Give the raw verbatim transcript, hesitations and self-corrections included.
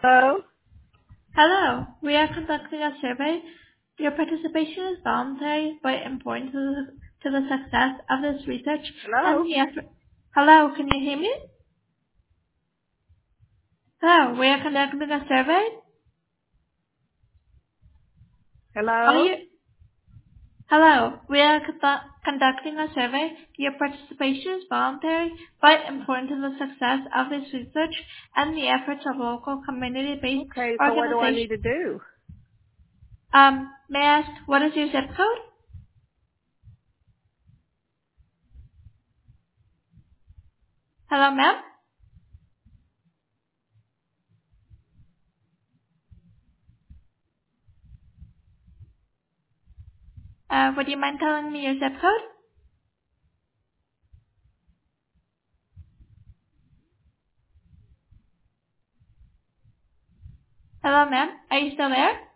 Hello? Hello, we are conducting a survey. Your participation is voluntary but important to the, to the success of this research and Hello? the effort. Hello, can you hear me? Hello, we are conducting a survey. Are Hello? you? Hello, we are condu- conducting a survey. Your participation is voluntary but important to the success of this research and the efforts of local community-based Okay, so what do I need organizations. to do? Um, may I ask, what is your zip code? Hello, ma'am. Uh, would you mind telling me your zip code? Hello, ma'am. Are you still there?